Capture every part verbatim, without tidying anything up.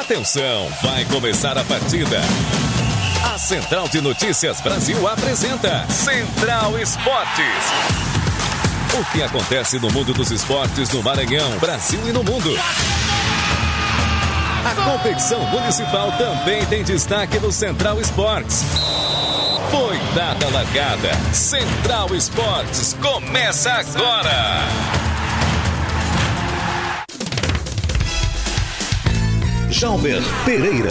Atenção, vai começar a partida. A Central de Notícias Brasil apresenta Central Esportes. O que acontece no mundo dos esportes no Maranhão, Brasil e no mundo. A competição municipal também tem destaque no Central Esportes. Foi dada a largada. Central Esportes começa agora. Jalber Pereira.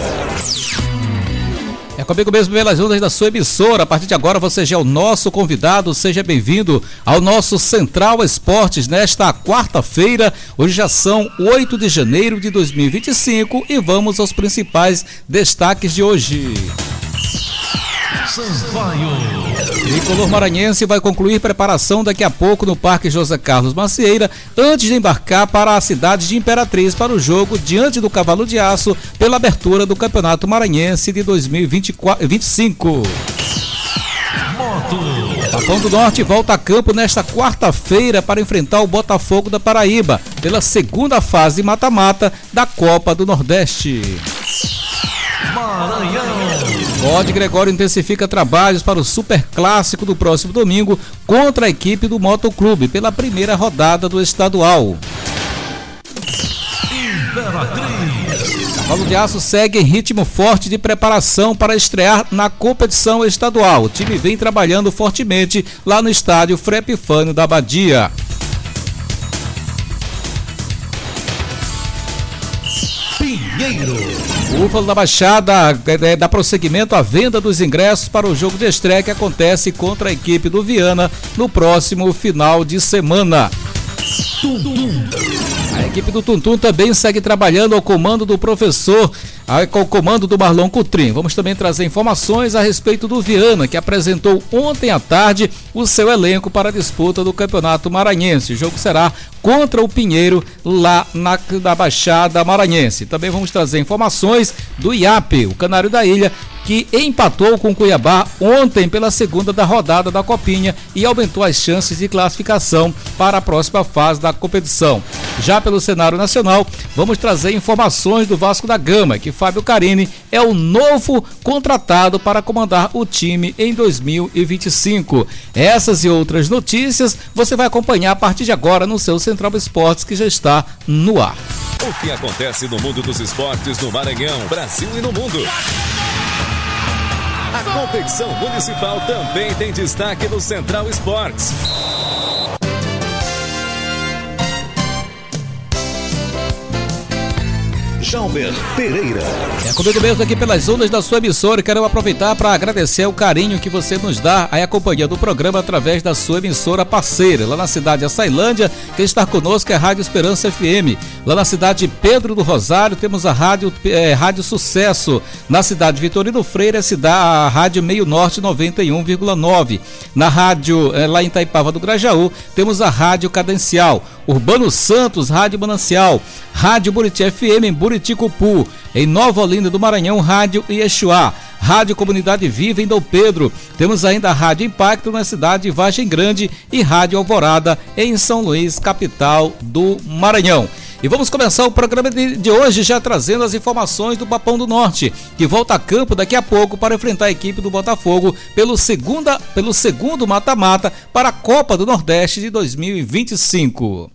É comigo mesmo pelas ondas da sua emissora. A partir de agora você já é o nosso convidado. Seja bem-vindo ao nosso Central Esportes nesta quarta-feira. Hoje já são oito de janeiro de dois mil e vinte e cinco e vamos aos principais destaques de hoje. O tricolor maranhense vai concluir preparação daqui a pouco no Parque José Carlos Macieira, antes de embarcar para a cidade de Imperatriz para o jogo diante do Cavalo de Aço pela abertura do Campeonato Maranhense de dois mil e vinte e cinco. Papão do Norte volta a campo nesta quarta-feira para enfrentar o Botafogo da Paraíba pela segunda fase mata-mata da Copa do Nordeste. Maranhão. Bode Gregório intensifica trabalhos para o Super Clássico do próximo domingo contra a equipe do Motoclube pela primeira rodada do estadual. Cavalo de Aço segue em ritmo forte de preparação para estrear na competição estadual. O time vem trabalhando fortemente lá no estádio Frei Epifânio da Abadia. Pinheiro. O Búfalo da Baixada é, dá prosseguimento à venda dos ingressos para o jogo de estreia que acontece contra a equipe do Viana no próximo final de semana. A equipe do Tuntum também segue trabalhando ao comando do professor, ao comando do Marlon Coutrin. Vamos também trazer informações a respeito do Viana, que apresentou ontem à tarde o seu elenco para a disputa do Campeonato Maranhense. O jogo será contra o Pinheiro, lá na, na Baixada Maranhense. Também vamos trazer informações do I A P, o Canário da Ilha, que empatou com o Cuiabá ontem pela segunda da rodada da Copinha e aumentou as chances de classificação para a próxima fase da competição. Já pelo cenário nacional, vamos trazer informações do Vasco da Gama, que Fábio Carini é o novo contratado para comandar o time em dois mil e vinte e cinco. Essas e outras notícias você vai acompanhar a partir de agora no seu Central Esportes, que já está no ar. O que acontece no mundo dos esportes no Maranhão, Brasil e no mundo. A competição municipal também tem destaque no Central Esportes. Jalber Pereira. É comigo mesmo aqui pelas ondas da sua emissora e quero aproveitar para agradecer o carinho que você nos dá aí a companhia do programa através da sua emissora parceira. Lá na cidade de Açailândia, quem está conosco é a Rádio Esperança F M. Lá na cidade de Pedro do Rosário temos a Rádio, é, Rádio Sucesso. Na cidade de Vitorino Freire, a Rádio Meio Norte noventa e um vírgula nove. Na rádio, é, lá em Itaipava do Grajaú, temos a Rádio Cadencial. Urbano Santos, Rádio Manancial. Rádio Buriti F M em Buriticupu. Em Nova Olinda do Maranhão, Rádio Iexuá. Rádio Comunidade Viva em Dom Pedro. Temos ainda a Rádio Impacto na cidade de Vargem Grande e Rádio Alvorada em São Luís, capital do Maranhão. E vamos começar o programa de, de hoje já trazendo as informações do Papão do Norte, que volta a campo daqui a pouco para enfrentar a equipe do Botafogo pelo, segunda, pelo segundo mata-mata para a Copa do Nordeste de dois mil e vinte e cinco.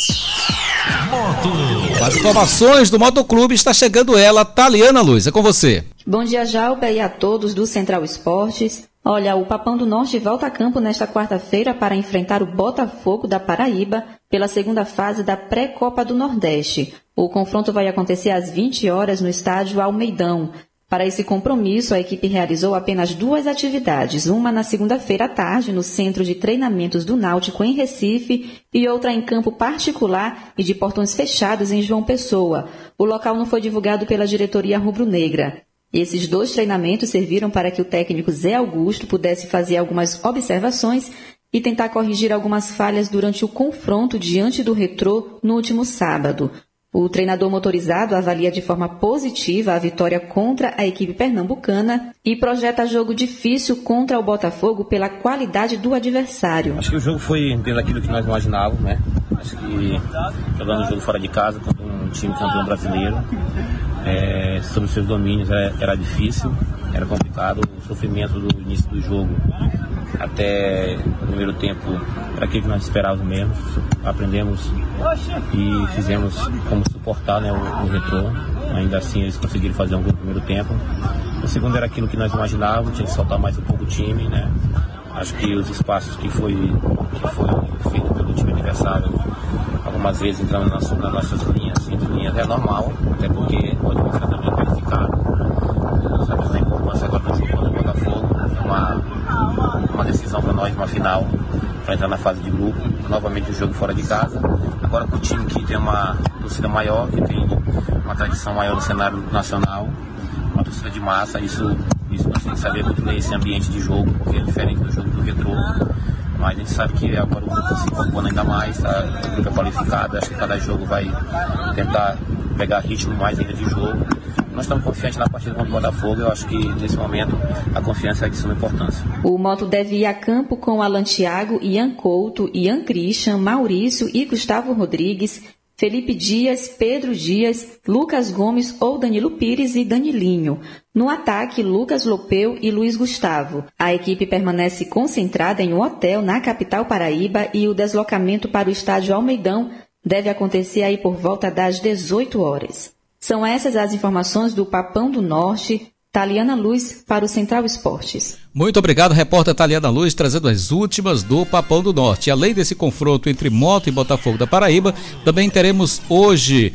Moto. As informações do Motoclube está chegando ela, Taliana Luz, é com você. Bom dia, Jalber, e a todos do Central Esportes. Olha, o Papão do Norte volta a campo nesta quarta-feira para enfrentar o Botafogo da Paraíba pela segunda fase da pré-Copa do Nordeste. O confronto vai acontecer às vinte horas no estádio Almeidão. Para esse compromisso, a equipe realizou apenas duas atividades, uma na segunda-feira à tarde no Centro de Treinamentos do Náutico em Recife e outra em campo particular e de portões fechados em João Pessoa. O local não foi divulgado pela diretoria rubro-negra. Esses dois treinamentos serviram para que o técnico Zé Augusto pudesse fazer algumas observações e tentar corrigir algumas falhas durante o confronto diante do Retrô no último sábado. O treinador motorizado avalia de forma positiva a vitória contra a equipe pernambucana e projeta jogo difícil contra o Botafogo pela qualidade do adversário. Acho que o jogo foi dentro daquilo que nós imaginávamos, né? Acho que jogando o jogo fora de casa contra um time campeão brasileiro, é, sobre seus domínios era, era difícil, era complicado. O sofrimento do início do jogo até o primeiro tempo era aquilo que nós esperávamos mesmo. Aprendemos e fizemos como suportar, né, o, o Retrô. Ainda assim eles conseguiram fazer um gol no primeiro tempo. O segundo era aquilo que nós imaginávamos, tinha que soltar mais um pouco o time, né? Acho que os espaços que foi, que foi feito pelo time adversário, algumas vezes entrando nas, nas nossas linhas, entre linhas, é normal, até porque o adversário também é qualificado. Nós sabemos da importância agora do jogo do Botafogo, é uma, uma decisão para nós, uma final, para entrar na fase de grupo, novamente o jogo fora de casa. Agora com o time que tem uma torcida maior, que tem uma tradição maior no cenário nacional, uma torcida de massa, isso, isso nós temos que saber muito ler esse ambiente de jogo, porque é diferente do jogo do Retrô. Mas a gente sabe que agora o grupo se incorporando ainda mais, tá? O grupo é qualificado, acho que cada jogo vai tentar pegar ritmo mais ainda de jogo. Nós estamos confiantes na partida contra o Botafogo, eu acho que nesse momento a confiança é de suma importância. O Moto deve ir a campo com Alan Thiago, Ian Couto, Ian Christian, Maurício e Gustavo Rodrigues, Felipe Dias, Pedro Dias, Lucas Gomes ou Danilo Pires e Danilinho. No ataque, Lucas Lopeu e Luiz Gustavo. A equipe permanece concentrada em um hotel na capital Paraíba e o deslocamento para o estádio Almeidão deve acontecer aí por volta das dezoito horas. São essas as informações do Papão do Norte. Taliana Luz para o Central Esportes. Muito obrigado, repórter Taliana Luz, trazendo as últimas do Papão do Norte. Além desse confronto entre Moto e Botafogo da Paraíba, também teremos hoje,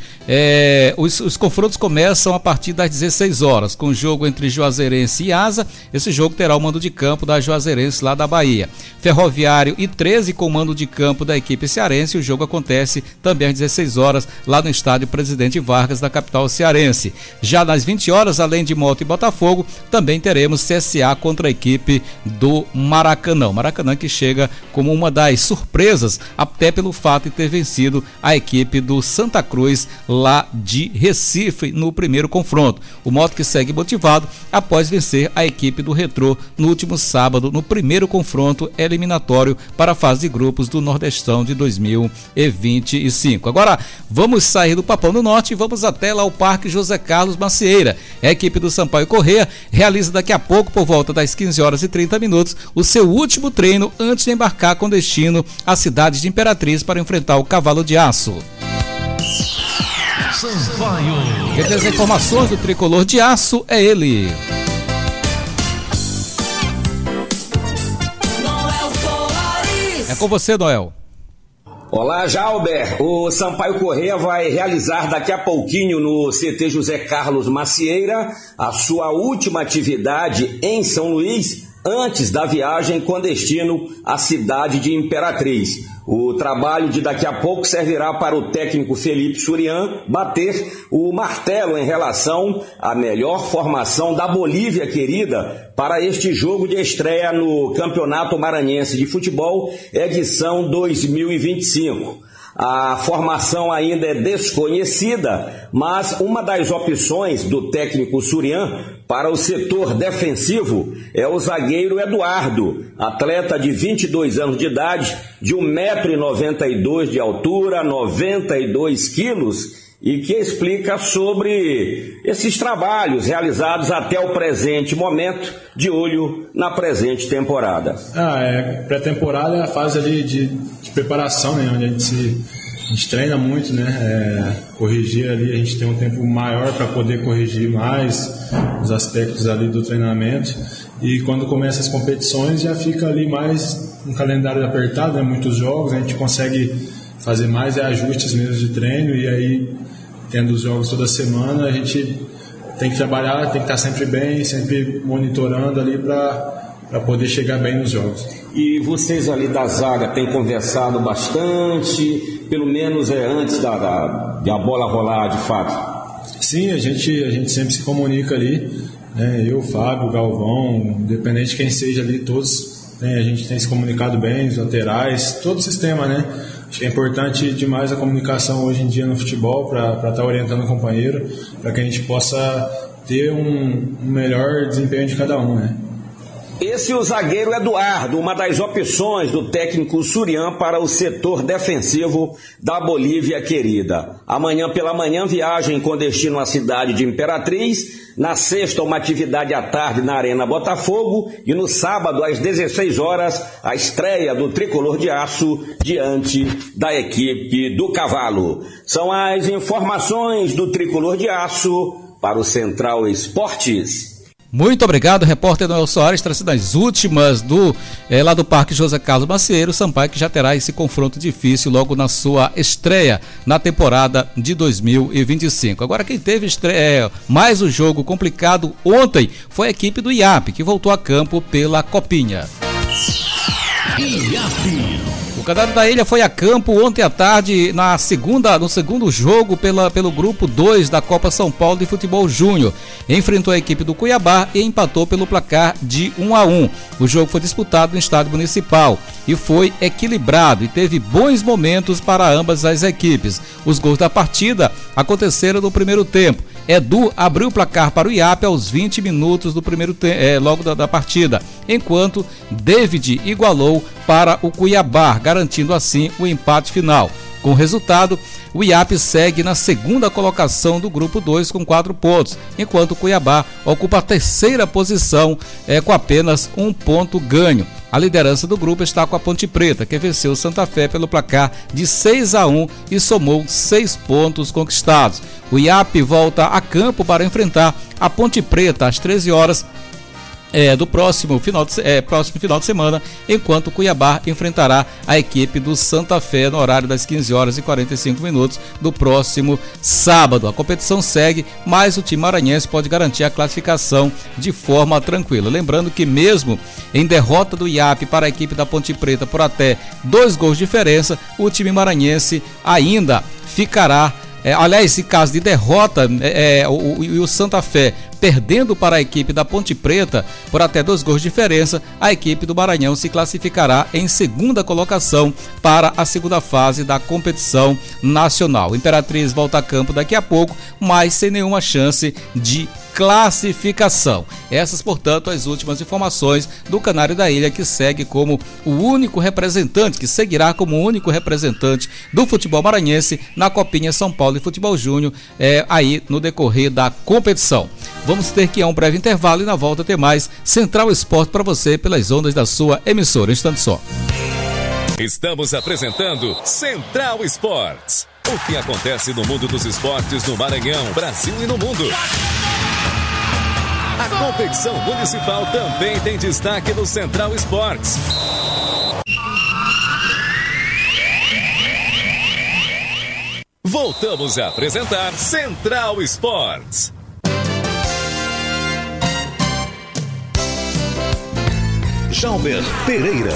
é, os, os confrontos começam a partir das dezesseis horas, com o jogo entre Juazeirense e Asa. Esse jogo terá o mando de campo da Juazeirense lá da Bahia. Ferroviário e treze com o mando de campo da equipe cearense. O jogo acontece também às dezesseis horas, lá no estádio Presidente Vargas, da capital cearense. Já nas vinte horas, além de Moto e Botafogo, também teremos C S A contra a equipe do Maracanã. Maracanã que chega como uma das surpresas, até pelo fato de ter vencido a equipe do Santa Cruz lá de Recife no primeiro confronto. O Moto que segue motivado após vencer a equipe do Retrô no último sábado, no primeiro confronto eliminatório para a fase de grupos do Nordestão de dois mil e vinte e cinco. Agora vamos sair do Papão do Norte e vamos até lá o Parque José Carlos Macieira. A equipe do Sampaio Corrêa realiza daqui a pouco, por volta das quinze horas e trinta minutos, o seu último treino antes de embarcar com destino à cidade de Imperatriz para enfrentar o Cavalo de Aço. Sampaio. Quem tem as informações do Tricolor de Aço é ele. É com você, Noel. Olá, Jalber. O Sampaio Corrêa vai realizar daqui a pouquinho no C T José Carlos Macieira a sua última atividade em São Luís antes da viagem com destino à cidade de Imperatriz. O trabalho de daqui a pouco servirá para o técnico Felipe Surian bater o martelo em relação à melhor formação da Bolívia querida para este jogo de estreia no Campeonato Maranhense de Futebol, edição dois mil e vinte e cinco. A formação ainda é desconhecida, mas uma das opções do técnico Surian para o setor defensivo é o zagueiro Eduardo, atleta de vinte e dois anos de idade, de um metro e noventa e dois de altura, noventa e dois quilos, e que explica sobre esses trabalhos realizados até o presente momento, de olho na presente temporada. Ah, é, pré-temporada é a fase ali de, de preparação, né, onde a gente, se, a gente treina muito, né, é, corrigir ali, a gente tem um tempo maior para poder corrigir mais os aspectos ali do treinamento, e quando começa as competições já fica ali mais um calendário apertado, né, muitos jogos, a gente consegue fazer mais ajustes mesmo de treino, e aí tendo os jogos toda semana, a gente tem que trabalhar, tem que estar sempre bem, sempre monitorando ali para poder chegar bem nos jogos. E vocês ali da zaga têm conversado bastante, pelo menos é antes da, da, da bola rolar de fato? Sim, a gente, a gente sempre se comunica ali, né? Eu, Fábio, Galvão, independente de quem seja ali, todos, né? A gente tem se comunicado bem, os laterais, todo o sistema, né? Acho que é importante demais a comunicação hoje em dia no futebol para estar tá orientando o companheiro, para que a gente possa ter um, um melhor desempenho de cada um, né? Esse é o zagueiro Eduardo, uma das opções do técnico Surian para o setor defensivo da Bolívia querida. Amanhã pela manhã, viagem com destino à cidade de Imperatriz. Na sexta, uma atividade à tarde na Arena Botafogo. E no sábado, às dezesseis horas, a estreia do Tricolor de Aço diante da equipe do Cavalo. São as informações do Tricolor de Aço para o Central Esportes. Muito obrigado, repórter Noel Soares, trazendo as últimas do, é, lá do Parque José Carlos Macieiro. Sampaio que já terá esse confronto difícil logo na sua estreia na temporada de dois mil e vinte e cinco. Agora quem teve estreia, mais o jogo complicado ontem foi a equipe do I A P, que voltou a campo pela Copinha. I A P. O Canário da Ilha foi a campo ontem à tarde na segunda, no segundo jogo pela, pelo grupo dois da Copa São Paulo de Futebol Júnior. Enfrentou a equipe do Cuiabá e empatou pelo placar de um a um. O jogo foi disputado no estádio municipal e foi equilibrado e teve bons momentos para ambas as equipes. Os gols da partida aconteceram no primeiro tempo. Edu abriu o placar para o I A P aos vinte minutos do primeiro tempo, é, logo da, da partida, enquanto David igualou para o Cuiabá, garantindo assim o empate final. Com o resultado, o I A P segue na segunda colocação do grupo dois com quatro pontos, enquanto o Cuiabá ocupa a terceira posição é, com apenas um ponto ganho. A liderança do grupo está com a Ponte Preta, que venceu o Santa Fé pelo placar de seis a um e somou seis pontos conquistados. O I A P volta a campo para enfrentar a Ponte Preta às treze horas É, do próximo final, de, é, próximo final de semana, enquanto o Cuiabá enfrentará a equipe do Santa Fé no horário das quinze horas e quarenta e cinco minutos do próximo sábado. A competição segue, mas o time maranhense pode garantir a classificação de forma tranquila. Lembrando que mesmo em derrota do I A P para a equipe da Ponte Preta por até dois gols de diferença, o time maranhense ainda ficará. É, aliás, em caso de derrota, é, é, o, o, o Santa Fé perdendo para a equipe da Ponte Preta por até dois gols de diferença, a equipe do Maranhão se classificará em segunda colocação para a segunda fase da competição nacional. Imperatriz volta a campo daqui a pouco, mas sem nenhuma chance de classificação. Essas, portanto, as últimas informações do Canário da Ilha, que segue como o único representante, que seguirá como o único representante do futebol maranhense na Copinha São Paulo de Futebol Júnior, é, aí no decorrer da competição. Vamos ter que ir a um breve intervalo e na volta ter mais Central Esporte para você pelas ondas da sua emissora. Um instante só. Estamos apresentando Central Esportes. O que acontece no mundo dos esportes no Maranhão, Brasil e no mundo. A competição municipal também tem destaque no Central Esportes. Voltamos a apresentar Central Esportes. Jalber Pereira.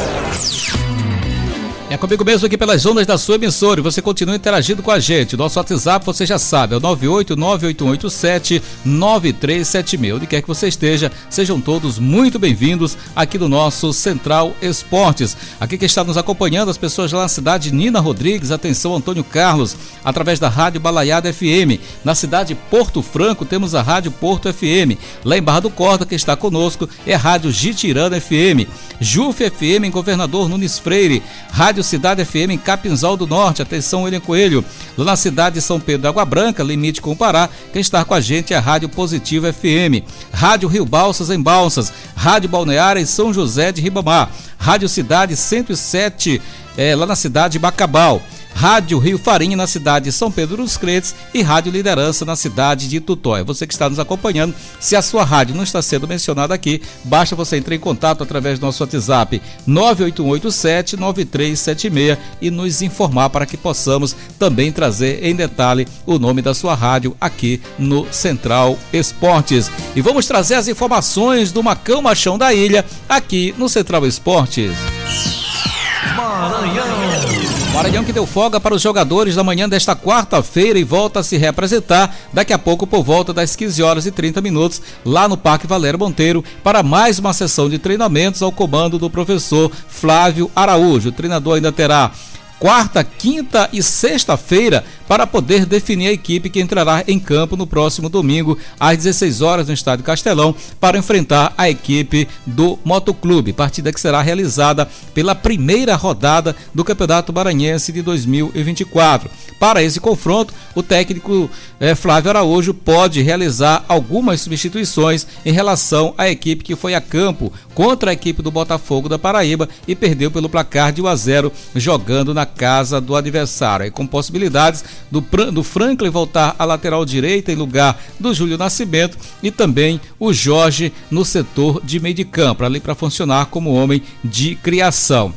É comigo mesmo aqui pelas ondas da sua emissora e você continua interagindo com a gente. Nosso WhatsApp, você já sabe, é o nove oito nove oito um oito sete nove três sete seis. Onde quer que você esteja, sejam todos muito bem-vindos aqui no nosso Central Esportes. Aqui quem está nos acompanhando, as pessoas lá na cidade, Nina Rodrigues, atenção Antônio Carlos, através da Rádio Balaiada F M. Na cidade de Porto Franco, temos a Rádio Porto F M. Lá em Barra do Corda, quem está conosco é a Rádio Jitirana F M. Juf F M em Governador Nunes Freire. Rádio Cidade F M em Capinzal do Norte, atenção William Coelho. Lá na cidade de São Pedro da Água Branca, limite com o Pará, quem está com a gente é a Rádio Positivo F M. Rádio Rio Balsas em Balsas. Rádio Balneária em São José de Ribamar. Rádio Cidade cento e sete, é, lá na cidade de Bacabal. Rádio Rio Farinha na cidade de São Pedro dos Crentes e Rádio Liderança na cidade de Tutóia. Você que está nos acompanhando, se a sua rádio não está sendo mencionada aqui, basta você entrar em contato através do nosso WhatsApp nove oito um oito sete nove três sete seis e nos informar para que possamos também trazer em detalhe o nome da sua rádio aqui no Central Esportes. E vamos trazer as informações do Macão Machão da Ilha aqui no Central Esportes. Maranhão. Maranhão que deu folga para os jogadores na manhã desta quarta-feira e volta a se reapresentar daqui a pouco por volta das quinze horas e trinta minutos lá no Parque Valério Monteiro para mais uma sessão de treinamentos ao comando do professor Flávio Araújo. O treinador ainda terá quarta, quinta e sexta-feira para poder definir a equipe que entrará em campo no próximo domingo às dezesseis horas no Estádio Castelão para enfrentar a equipe do Motoclube, partida que será realizada pela primeira rodada do Campeonato Maranhense de dois mil e vinte e quatro. Para esse confronto, o técnico eh, Flávio Araújo pode realizar algumas substituições em relação à equipe que foi a campo contra a equipe do Botafogo da Paraíba e perdeu pelo placar de um a zero jogando na casa do adversário, e com possibilidades do, do Franklin voltar à lateral direita em lugar do Júlio Nascimento e também o Jorge no setor de meio de campo, ali para funcionar como homem de criação.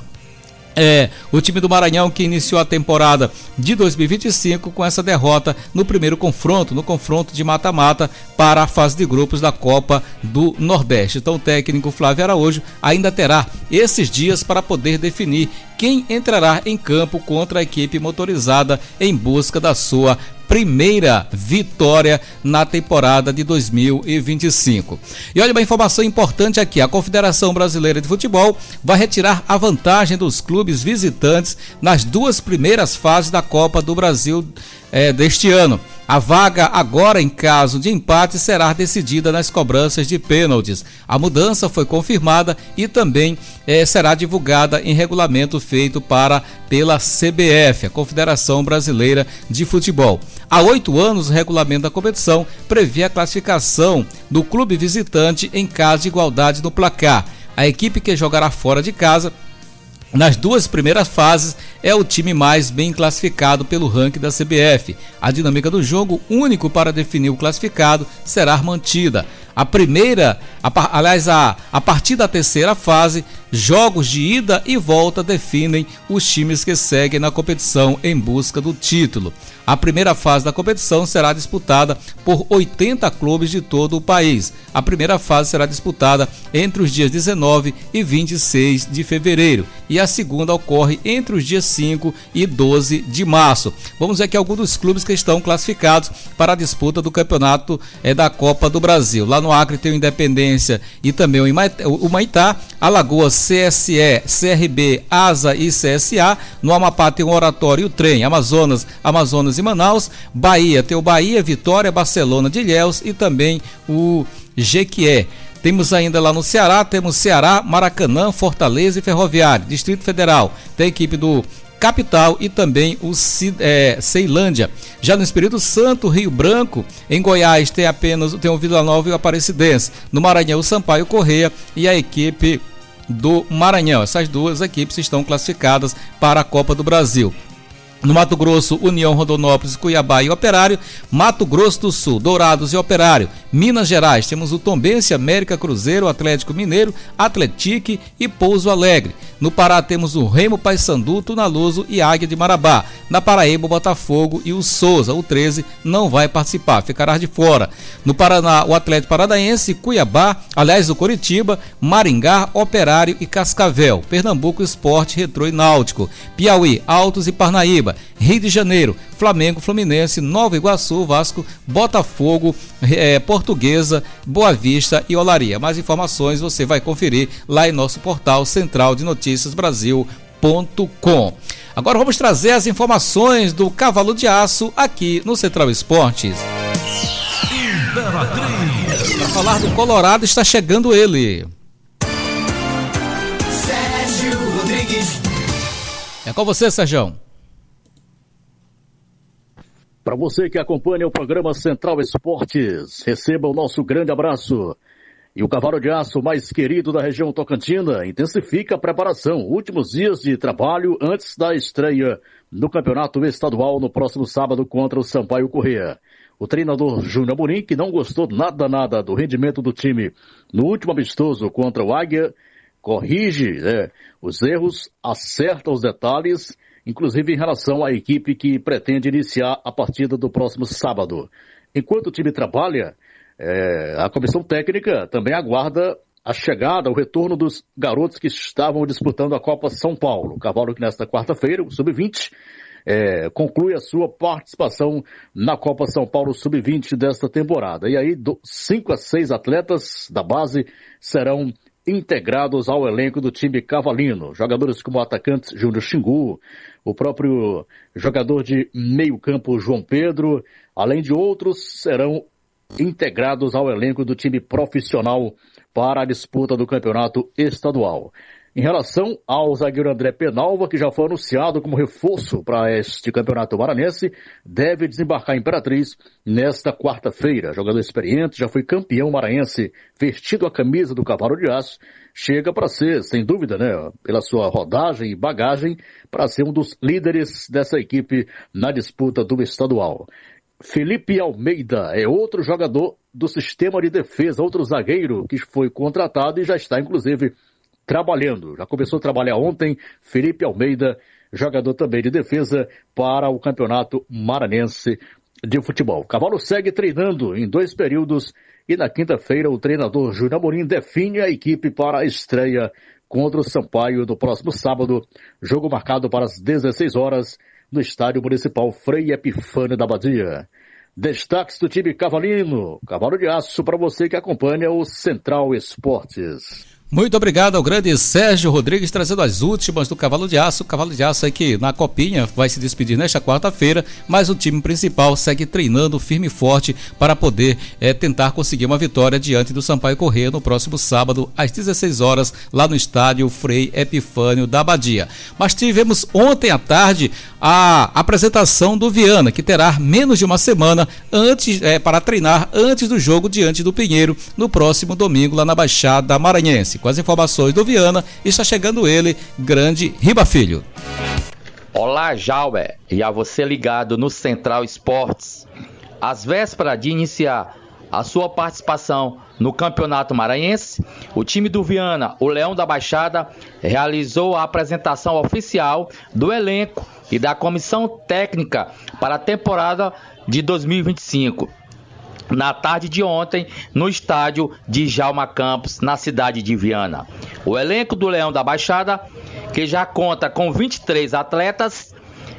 É, o time do Maranhão que iniciou a temporada de dois mil e vinte e cinco com essa derrota no primeiro confronto, no confronto de mata-mata para a fase de grupos da Copa do Nordeste. Então o técnico Flávio Araújo ainda terá esses dias para poder definir quem entrará em campo contra a equipe motorizada em busca da sua primeira vitória na temporada de dois mil e vinte e cinco. E olha uma informação importante aqui, a Confederação Brasileira de Futebol vai retirar a vantagem dos clubes visitantes nas duas primeiras fases da Copa do Brasil é, deste ano. A vaga agora, em caso de empate, será decidida nas cobranças de pênaltis. A mudança foi confirmada e também eh, será divulgada em regulamento feito para, pela C B F, a Confederação Brasileira de Futebol. Há oito anos, o regulamento da competição prevê a classificação do clube visitante em caso de igualdade no placar. A equipe que jogará fora de casa nas duas primeiras fases é o time mais bem classificado pelo ranking da C B F. A dinâmica do jogo, único para definir o classificado, será mantida. A primeira, a, aliás, a, a partir da terceira fase, jogos de ida e volta definem os times que seguem na competição em busca do título. A primeira fase da competição será disputada por oitenta clubes de todo o país. A primeira fase será disputada entre os dias dezenove e vinte e seis de fevereiro e a segunda ocorre entre os dias cinco e doze de março. Vamos ver aqui alguns dos clubes que estão classificados para a disputa do campeonato é, da Copa do Brasil. Lá no Acre tem o Independência e também o Maitá, Alagoas, C S E, C R B, Asa e C S A. No Amapá tem o Oratório e o Trem, Amazonas, Amazonas e Manaus. Bahia tem o Bahia, Vitória, Barcelona de Ilhéus e também o Jequié. Temos ainda lá no Ceará, temos Ceará, Maracanã, Fortaleza e Ferroviário. Distrito Federal tem a equipe do Capital e também o é, Ceilândia. Já no Espírito Santo, Rio Branco, em Goiás tem apenas tem o Vila Nova e o Aparecidense. No Maranhão, o Sampaio Corrêa e a equipe do Maranhão. Essas duas equipes estão classificadas para a Copa do Brasil. No Mato Grosso, União, Rondonópolis, Cuiabá e Operário. Mato Grosso do Sul, Dourados e Operário. Minas Gerais, temos o Tombense, América, Cruzeiro, Atlético Mineiro, Atletique e Pouso Alegre. No Pará temos o Remo, Paysandu, Tunaluso e Águia de Marabá. Na Paraíba, o Botafogo e o Souza. O treze não vai participar, ficará de fora. No Paraná, o Atlético Paranaense, Cuiabá, aliás, o Coritiba, Maringá, Operário e Cascavel. Pernambuco, Sport, Retrô e Náutico. Piauí, Altos e Parnaíba. Rio de Janeiro, Flamengo, Fluminense, Nova Iguaçu, Vasco, Botafogo, é, Portuguesa, Boa Vista e Olaria. Mais informações você vai conferir lá em nosso portal central de notícias brasil ponto com. Agora vamos trazer as informações do Cavalo de Aço aqui no Central Esportes. Para falar do Colorado está chegando ele. Sérgio Rodrigues. É com você, Sérgio. Para você que acompanha o programa Central Esportes, receba o nosso grande abraço. E o Cavalo de Aço mais querido da região tocantina intensifica a preparação. Últimos dias de trabalho antes da estreia no Campeonato Estadual no próximo sábado contra o Sampaio Corrêa. O treinador Júnior Amorim, que não gostou nada nada do rendimento do time no último amistoso contra o Águia, corrige né, os erros, acerta os detalhes, inclusive em relação à equipe que pretende iniciar a partida do próximo sábado. Enquanto o time trabalha, é, a comissão técnica também aguarda a chegada, o retorno dos garotos que estavam disputando a Copa São Paulo. O Cavalo que nesta quarta-feira, o sub vinte, é, conclui a sua participação na Copa São Paulo sub vinte desta temporada. E aí, do, cinco a seis atletas da base serão integrados ao elenco do time cavalino. Jogadores como o atacante Júnior Xingu, o próprio jogador de meio campo João Pedro, além de outros, serão integrados ao elenco do time profissional para a disputa do campeonato estadual. Em relação ao zagueiro André Penalva, que já foi anunciado como reforço para este campeonato maranhense, deve desembarcar em Imperatriz nesta quarta-feira. Jogador experiente, já foi campeão maranhense, vestido a camisa do Cavalo de Aço, chega para ser, sem dúvida, né, pela sua rodagem e bagagem, para ser um dos líderes dessa equipe na disputa do estadual. Felipe Almeida é outro jogador do sistema de defesa, outro zagueiro que foi contratado e já está, inclusive, trabalhando. Já começou a trabalhar ontem. Felipe Almeida, jogador também de defesa para o Campeonato Maranhense de Futebol. O Cavalo segue treinando em dois períodos e na quinta-feira o treinador Júnior Amorim define a equipe para a estreia contra o Sampaio no próximo sábado. Jogo marcado para as dezesseis horas no Estádio Municipal Frei Epifânio da Badia. Destaques do time cavalino, Cavalo de Aço, para você que acompanha o Central Esportes. Muito obrigado ao grande Sérgio Rodrigues, trazendo as últimas do Cavalo de Aço. O Cavalo de Aço aí que na Copinha vai se despedir nesta quarta-feira, mas o time principal segue treinando firme e forte para poder é, tentar conseguir uma vitória diante do Sampaio Corrêa no próximo sábado, às dezesseis horas, lá no estádio Frei Epifânio da Badia. Mas tivemos ontem à tarde a apresentação do Viana, que terá menos de uma semana antes é, para treinar antes do jogo diante do Pinheiro, no próximo domingo, lá na Baixada Maranhense. Com as informações do Viana, está chegando ele, grande Riba Filho. Olá, Jalber, e a você ligado no Central Esportes. Às vésperas de iniciar a sua participação no Campeonato Maranhense, o time do Viana, o Leão da Baixada, realizou a apresentação oficial do elenco e da comissão técnica para a temporada de dois mil e vinte e cinco. Na tarde de ontem, no estádio de Djalma Campos, na cidade de Viana. O elenco do Leão da Baixada, que já conta com vinte e três atletas,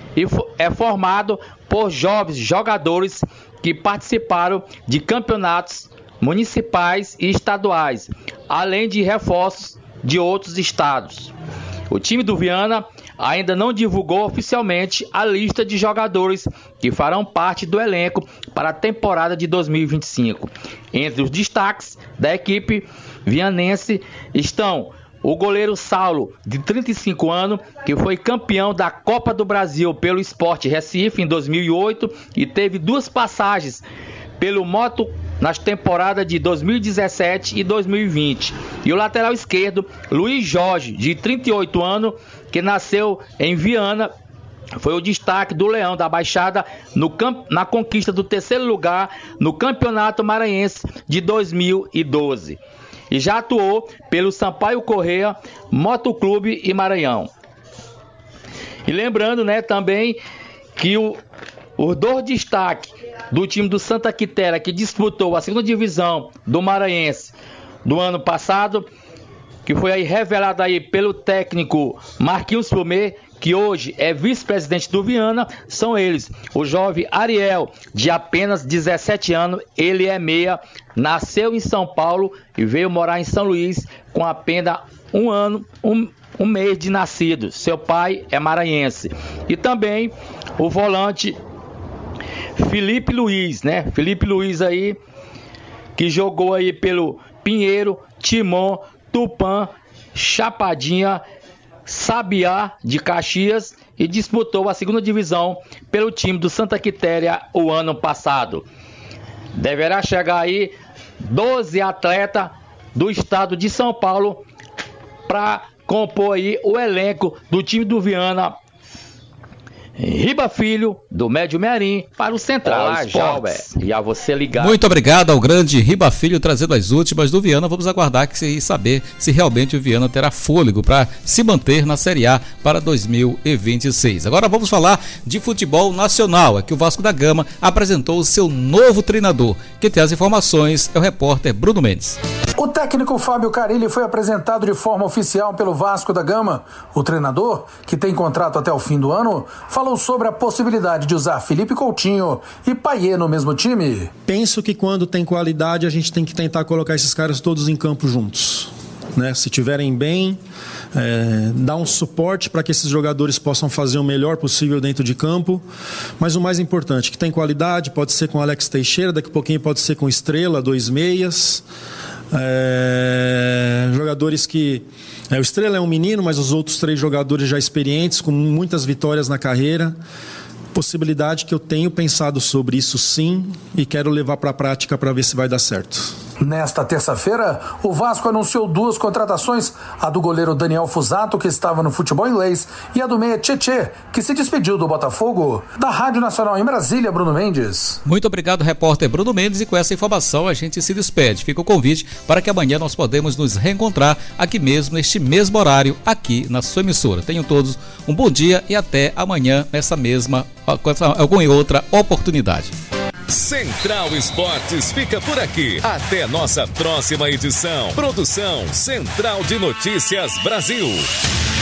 é formado por jovens jogadores que participaram de campeonatos municipais e estaduais, além de reforços de outros estados. O time do Viana ainda não divulgou oficialmente a lista de jogadores que farão parte do elenco para a temporada de dois mil e vinte e cinco. Entre os destaques da equipe vianense estão o goleiro Saulo, de trinta e cinco anos, que foi campeão da Copa do Brasil pelo Sport Recife em dois mil e oito e teve duas passagens pelo Moto nas temporadas de dois mil e dezessete e dois mil e vinte. E o lateral esquerdo, Luiz Jorge, de trinta e oito anos, que nasceu em Viana, foi o destaque do Leão da Baixada no camp... na conquista do terceiro lugar no Campeonato Maranhense de dois mil e doze. E já atuou pelo Sampaio Corrêa, Motoclube e Maranhão. E lembrando, né, também que o, os dois destaques do time do Santa Quitéria, que disputou a segunda divisão do Maranhense do ano passado, que foi aí revelado aí pelo técnico Marquinhos Fumê, que hoje é vice-presidente do Viana, são eles: o jovem Ariel, de apenas dezessete anos, ele é meia, nasceu em São Paulo e veio morar em São Luís com apenas um ano, um, um mês de nascido. Seu pai é maranhense. E também o volante Felipe Luiz, né? Felipe Luiz aí, que jogou aí pelo Pinheiro, Timon, Tupã, Chapadinha, Sabiá de Caxias e disputou a segunda divisão pelo time do Santa Quitéria o ano passado. Deverá chegar aí doze atletas do estado de São Paulo para compor aí o elenco do time do Viana. Riba Filho, do Médio Mearim, para o Central Olá, Esportes. E a você ligado. Muito obrigado ao grande Riba Filho, trazendo as últimas do Viana. Vamos aguardar que e saber se realmente o Viana terá fôlego para se manter na Série A para dois mil e vinte e seis. Agora vamos falar de futebol nacional. É que o Vasco da Gama apresentou o seu novo treinador. Quem tem as informações é o repórter Bruno Mendes. O técnico Fábio Carilli foi apresentado de forma oficial pelo Vasco da Gama. O treinador, que tem contrato até o fim do ano, falou sobre a possibilidade de usar Felipe Coutinho e Payet no mesmo time. Penso que quando tem qualidade a gente tem que tentar colocar esses caras todos em campo juntos. né? Se estiverem bem, é, dar um suporte para que esses jogadores possam fazer o melhor possível dentro de campo. Mas o mais importante, que tem qualidade, pode ser com Alex Teixeira, daqui a pouquinho pode ser com Estrela, dois meias. É, jogadores que... É, o Estrela é um menino, mas os outros três jogadores já experientes, com muitas vitórias na carreira. Possibilidade que eu tenho pensado sobre isso sim e quero levar para a prática para ver se vai dar certo. Nesta terça-feira, o Vasco anunciou duas contratações, a do goleiro Daniel Fusato, que estava no futebol inglês, e a do meia Tchê, que se despediu do Botafogo. Da Rádio Nacional em Brasília, Bruno Mendes. Muito obrigado, repórter Bruno Mendes, e com essa informação a gente se despede. Fica o convite para que amanhã nós podemos nos reencontrar aqui mesmo, neste mesmo horário, aqui na sua emissora. Tenham todos um bom dia e até amanhã nessa mesma, alguma outra oportunidade. Central Esportes fica por aqui. Até nossa próxima edição. Produção Central de Notícias Brasil.